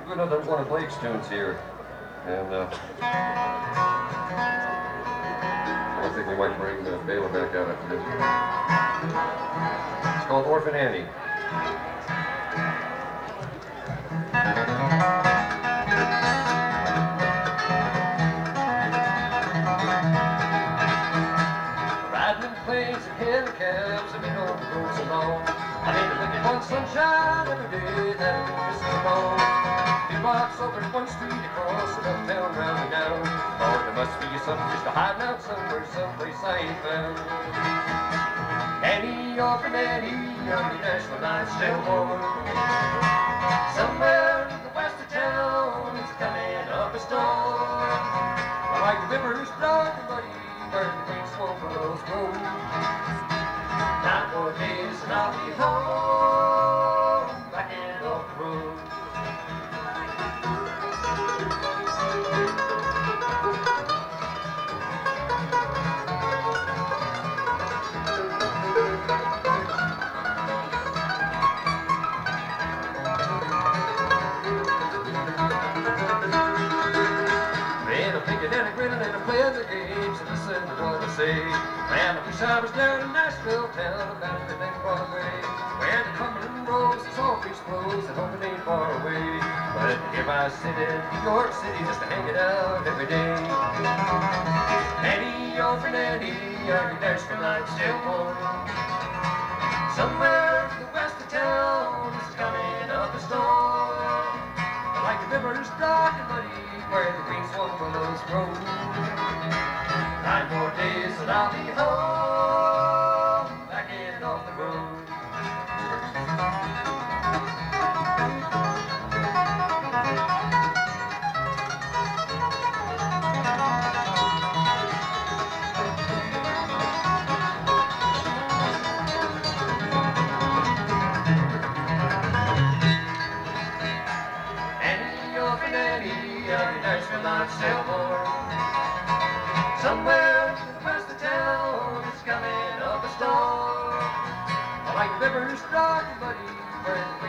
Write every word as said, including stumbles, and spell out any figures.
do another one of Blake's tunes here. And uh, I think we might bring uh, Baylor back out after this. It's called Orphan Annie. Riding in planes and handicaps and we don't go so long. I need to look at one sunshine every day that I've been missing along. Two blocks over one street across the uptown round me down. Oh, there must be something just a hiding out somewhere, someplace I ain't found. Annie, orphan Annie, on the national night still born. Somewhere in the west of town, it's coming up a storm. Like the rivers dark and muddy, where the green swamp willows grow. Nine more days and I'll be home, back in off the road. And a grinning and a playing the games and listen to what I say. Man, I wish I was down in Nashville town about everything far away. Where the Cumberland rolls, the saltfish flows, and hope it ain't far away. But here I sit in New York City just to hang it out every day. Annie, orphan Annie, are you Nashville night still born? Somewhere to the west of town is coming up a storm. Like the rivers dark and muddy, where the green swamp willows grow. Nine more days and I'll be home, back in off the road. Annie, orphan Annie, every Nashville night still born. Somewhere to the west of town, it's coming up a storm. Like the rivers dark and muddy, where the